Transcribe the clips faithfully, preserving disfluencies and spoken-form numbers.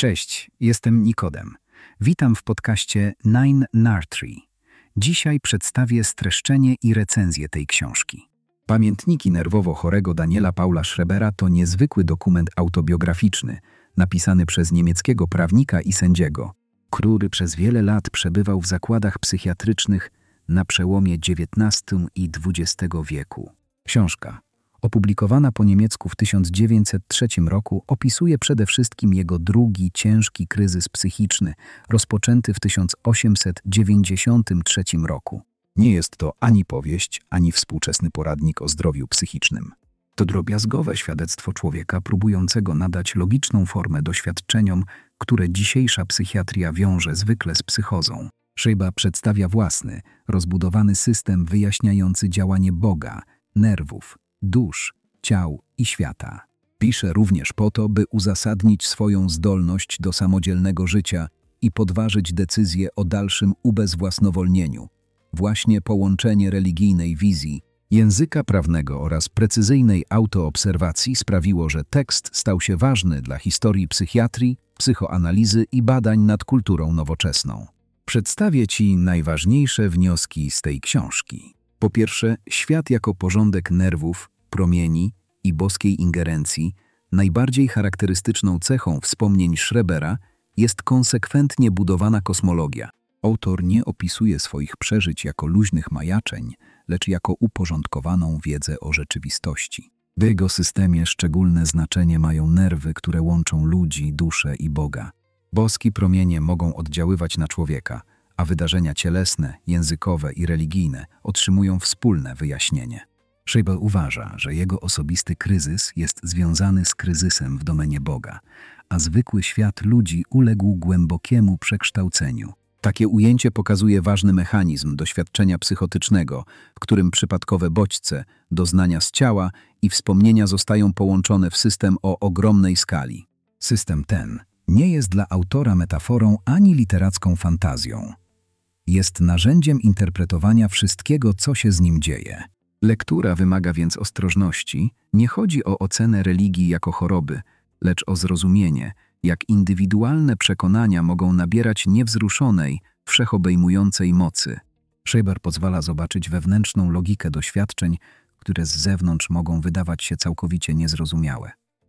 Cześć, jestem Nikodem. Witam w podcaście Nine Nartree. Dzisiaj przedstawię streszczenie i recenzję tej książki. Pamiętniki nerwowo chorego Daniela Paula Schrebera to niezwykły dokument autobiograficzny, napisany przez niemieckiego prawnika i sędziego, który przez wiele lat przebywał w zakładach psychiatrycznych na przełomie dziewiętnastego i dwudziestego wieku. Książka, opublikowana po niemiecku w tysiąc dziewięćset trzecim roku, opisuje przede wszystkim jego drugi, ciężki kryzys psychiczny, rozpoczęty w tysiąc osiemset dziewięćdziesiątym trzecim roku. Nie jest to ani powieść, ani współczesny poradnik o zdrowiu psychicznym. To drobiazgowe świadectwo człowieka próbującego nadać logiczną formę doświadczeniom, które dzisiejsza psychiatria wiąże zwykle z psychozą. Schreber przedstawia własny, rozbudowany system wyjaśniający działanie Boga, nerwów, dusz, ciał i świata. Pisze również po to, by uzasadnić swoją zdolność do samodzielnego życia i podważyć decyzję o dalszym ubezwłasnowolnieniu. Właśnie połączenie religijnej wizji, języka prawnego oraz precyzyjnej autoobserwacji sprawiło, że tekst stał się ważny dla historii psychiatrii, psychoanalizy i badań nad kulturą nowoczesną. Przedstawię Ci najważniejsze wnioski z tej książki. Po pierwsze, świat jako porządek nerwów, promieni i boskiej ingerencji, najbardziej charakterystyczną cechą wspomnień Schrebera jest konsekwentnie budowana kosmologia. Autor nie opisuje swoich przeżyć jako luźnych majaczeń, lecz jako uporządkowaną wiedzę o rzeczywistości. W jego systemie szczególne znaczenie mają nerwy, które łączą ludzi, duszę i Boga. Boskie promienie mogą oddziaływać na człowieka, a wydarzenia cielesne, językowe i religijne otrzymują wspólne wyjaśnienie. Schreber uważa, że jego osobisty kryzys jest związany z kryzysem w domenie Boga, a zwykły świat ludzi uległ głębokiemu przekształceniu. Takie ujęcie pokazuje ważny mechanizm doświadczenia psychotycznego, w którym przypadkowe bodźce, doznania z ciała i wspomnienia zostają połączone w system o ogromnej skali. System ten nie jest dla autora metaforą ani literacką fantazją. Jest narzędziem interpretowania wszystkiego, co się z nim dzieje. Lektura wymaga więc ostrożności. Nie chodzi o ocenę religii jako choroby, lecz o zrozumienie, jak indywidualne przekonania mogą nabierać niewzruszonej, wszechobejmującej mocy. Schreber pozwala zobaczyć wewnętrzną logikę doświadczeń, które z zewnątrz mogą wydawać się całkowicie niezrozumiałe.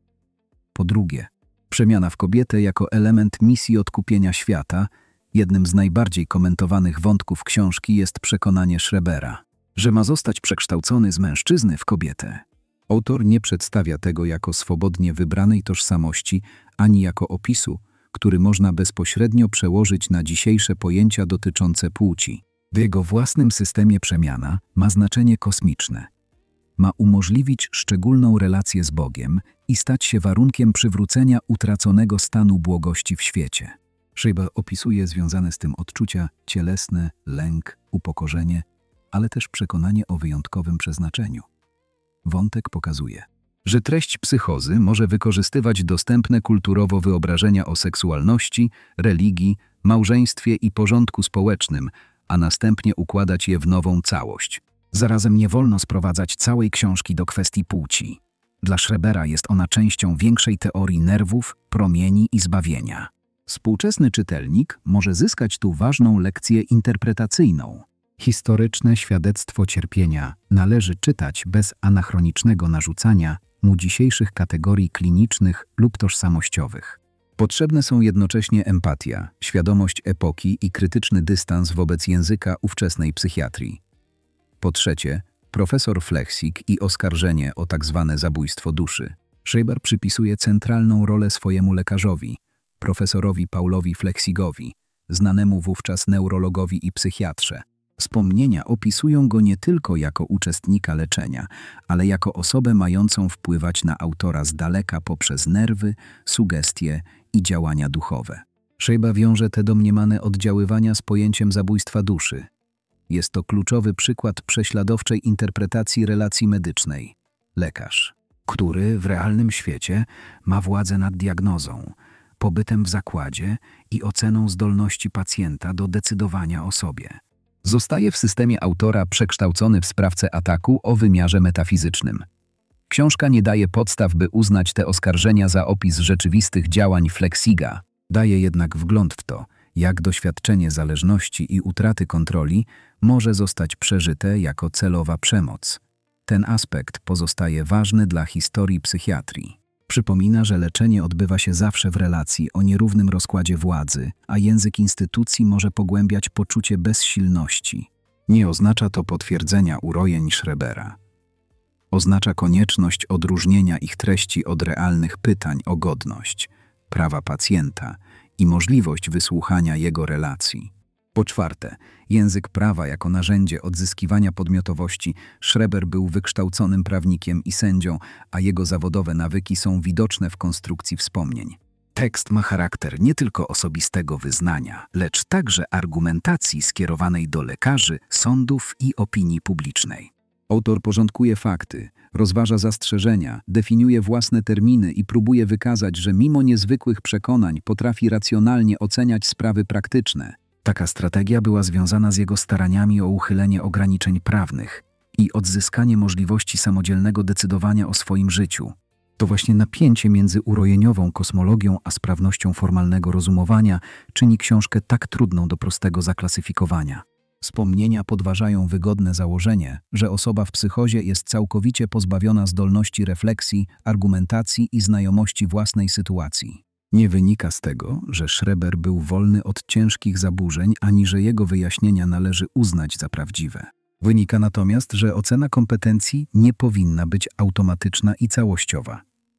Po drugie, przemiana w kobietę jako element misji odkupienia świata. Jednym z najbardziej komentowanych wątków książki jest przekonanie Schrebera, że ma zostać przekształcony z mężczyzny w kobietę. Autor nie przedstawia tego jako swobodnie wybranej tożsamości, ani jako opisu, który można bezpośrednio przełożyć na dzisiejsze pojęcia dotyczące płci. W jego własnym systemie przemiana ma znaczenie kosmiczne. Ma umożliwić szczególną relację z Bogiem i stać się warunkiem przywrócenia utraconego stanu błogości w świecie. Schreber opisuje związane z tym odczucia cielesne, lęk, upokorzenie, ale też przekonanie o wyjątkowym przeznaczeniu. Wątek pokazuje, że treść psychozy może wykorzystywać dostępne kulturowo wyobrażenia o seksualności, religii, małżeństwie i porządku społecznym, a następnie układać je w nową całość. Zarazem nie wolno sprowadzać całej książki do kwestii płci. Dla Schrebera jest ona częścią większej teorii nerwów, promieni i zbawienia. Współczesny czytelnik może zyskać tu ważną lekcję interpretacyjną. Historyczne świadectwo cierpienia należy czytać bez anachronicznego narzucania mu dzisiejszych kategorii klinicznych lub tożsamościowych. Potrzebne są jednocześnie empatia, świadomość epoki i krytyczny dystans wobec języka ówczesnej psychiatrii. Po trzecie, profesor Flechsig i oskarżenie o tak zwane zabójstwo duszy. Schreber przypisuje centralną rolę swojemu lekarzowi, profesorowi Paulowi Flechigowi, znanemu wówczas neurologowi i psychiatrze. Wspomnienia opisują go nie tylko jako uczestnika leczenia, ale jako osobę mającą wpływać na autora z daleka poprzez nerwy, sugestie i działania duchowe. Schreber wiąże te domniemane oddziaływania z pojęciem zabójstwa duszy. Jest to kluczowy przykład prześladowczej interpretacji relacji medycznej. Lekarz, który w realnym świecie ma władzę nad diagnozą, pobytem w zakładzie i oceną zdolności pacjenta do decydowania o sobie. Zostaje w systemie autora przekształcony w sprawcę ataku o wymiarze metafizycznym. Książka nie daje podstaw, by uznać te oskarżenia za opis rzeczywistych działań Flechiga. Daje jednak wgląd w to, jak doświadczenie zależności i utraty kontroli może zostać przeżyte jako celowa przemoc. Ten aspekt pozostaje ważny dla historii psychiatrii. Przypomina, że leczenie odbywa się zawsze w relacji o nierównym rozkładzie władzy, a język instytucji może pogłębiać poczucie bezsilności. Nie oznacza to potwierdzenia urojeń Schrebera. Oznacza konieczność odróżnienia ich treści od realnych pytań o godność, prawa pacjenta i możliwość wysłuchania jego relacji. Po czwarte, język prawa jako narzędzie odzyskiwania podmiotowości. Schreber był wykształconym prawnikiem i sędzią, a jego zawodowe nawyki są widoczne w konstrukcji wspomnień. Tekst ma charakter nie tylko osobistego wyznania, lecz także argumentacji skierowanej do lekarzy, sądów i opinii publicznej. Autor porządkuje fakty, rozważa zastrzeżenia, definiuje własne terminy i próbuje wykazać, że mimo niezwykłych przekonań potrafi racjonalnie oceniać sprawy praktyczne. Taka strategia była związana z jego staraniami o uchylenie ograniczeń prawnych i odzyskanie możliwości samodzielnego decydowania o swoim życiu. To właśnie napięcie między urojeniową kosmologią a sprawnością formalnego rozumowania czyni książkę tak trudną do prostego zaklasyfikowania. Wspomnienia podważają wygodne założenie, że osoba w psychozie jest całkowicie pozbawiona zdolności refleksji, argumentacji i znajomości własnej sytuacji. Nie wynika z tego, że Schreber był wolny od ciężkich zaburzeń, ani że jego wyjaśnienia należy uznać za prawdziwe. Wynika natomiast, że ocena kompetencji nie powinna być automatyczna i całościowa.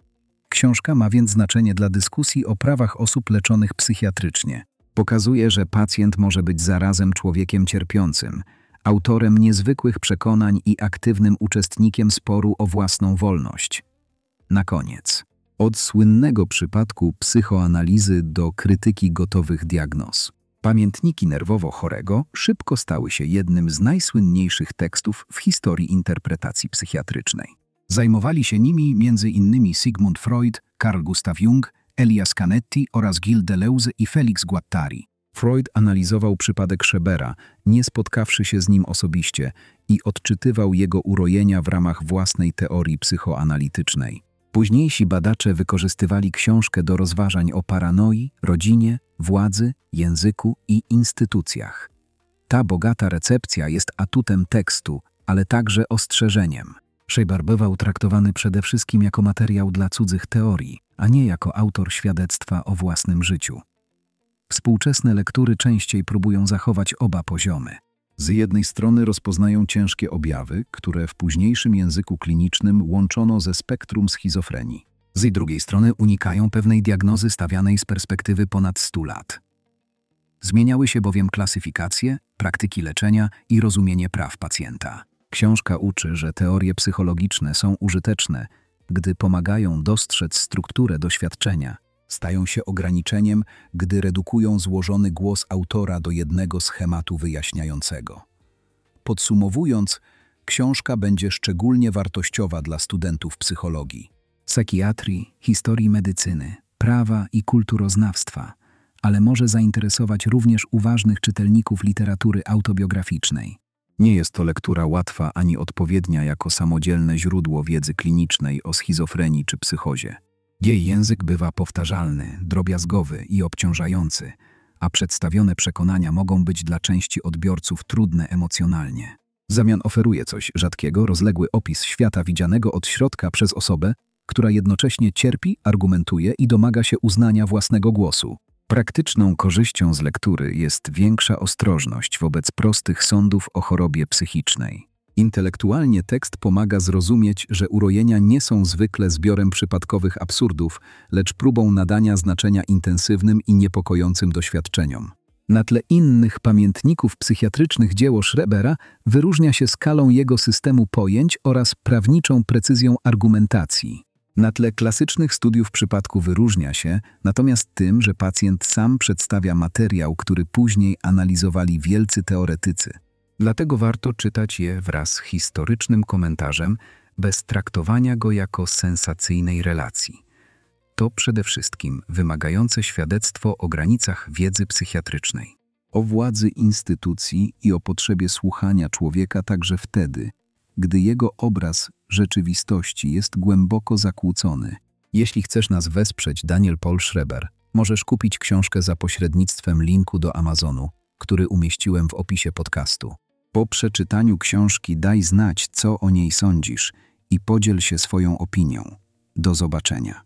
Książka ma więc znaczenie dla dyskusji o prawach osób leczonych psychiatrycznie. Pokazuje, że pacjent może być zarazem człowiekiem cierpiącym, autorem niezwykłych przekonań i aktywnym uczestnikiem sporu o własną wolność. Na koniec. Od słynnego przypadku psychoanalizy do krytyki gotowych diagnoz. Pamiętniki nerwowo chorego szybko stały się jednym z najsłynniejszych tekstów w historii interpretacji psychiatrycznej. Zajmowali się nimi między innymi Sigmund Freud, Carl Gustav Jung, Elias Canetti oraz Gilles Deleuze i Felix Guattari. Freud analizował przypadek Schrebera, nie spotkawszy się z nim osobiście, i odczytywał jego urojenia w ramach własnej teorii psychoanalitycznej. Późniejsi badacze wykorzystywali książkę do rozważań o paranoi, rodzinie, władzy, języku i instytucjach. Ta bogata recepcja jest atutem tekstu, ale także ostrzeżeniem. Schreber bywał traktowany przede wszystkim jako materiał dla cudzych teorii, a nie jako autor świadectwa o własnym życiu. Współczesne lektury częściej próbują zachować oba poziomy. Z jednej strony rozpoznają ciężkie objawy, które w późniejszym języku klinicznym łączono ze spektrum schizofrenii. Z drugiej strony unikają pewnej diagnozy stawianej z perspektywy ponad stu lat. Zmieniały się bowiem klasyfikacje, praktyki leczenia i rozumienie praw pacjenta. Książka uczy, że teorie psychologiczne są użyteczne, gdy pomagają dostrzec strukturę doświadczenia. Stają się ograniczeniem, gdy redukują złożony głos autora do jednego schematu wyjaśniającego. Podsumowując, książka będzie szczególnie wartościowa dla studentów psychologii, psychiatrii, historii medycyny, prawa i kulturoznawstwa, ale może zainteresować również uważnych czytelników literatury autobiograficznej. Nie jest to lektura łatwa ani odpowiednia jako samodzielne źródło wiedzy klinicznej o schizofrenii czy psychozie. Jej język bywa powtarzalny, drobiazgowy i obciążający, a przedstawione przekonania mogą być dla części odbiorców trudne emocjonalnie. W zamian oferuje coś rzadkiego, rozległy opis świata widzianego od środka przez osobę, która jednocześnie cierpi, argumentuje i domaga się uznania własnego głosu. Praktyczną korzyścią z lektury jest większa ostrożność wobec prostych sądów o chorobie psychicznej. Intelektualnie tekst pomaga zrozumieć, że urojenia nie są zwykle zbiorem przypadkowych absurdów, lecz próbą nadania znaczenia intensywnym i niepokojącym doświadczeniom. Na tle innych pamiętników psychiatrycznych dzieło Schrebera wyróżnia się skalą jego systemu pojęć oraz prawniczą precyzją argumentacji. Na tle klasycznych studiów przypadku wyróżnia się natomiast tym, że pacjent sam przedstawia materiał, który później analizowali wielcy teoretycy. Dlatego warto czytać je wraz z historycznym komentarzem, bez traktowania go jako sensacyjnej relacji. To przede wszystkim wymagające świadectwo o granicach wiedzy psychiatrycznej, o władzy instytucji i o potrzebie słuchania człowieka także wtedy, gdy jego obraz rzeczywistości jest głęboko zakłócony. Jeśli chcesz nas wesprzeć, Daniel Paul Schreber, Możesz kupić książkę za pośrednictwem linku do Amazonu, który umieściłem w opisie podcastu. Po przeczytaniu książki daj znać, co o niej sądzisz i podziel się swoją opinią. Do zobaczenia.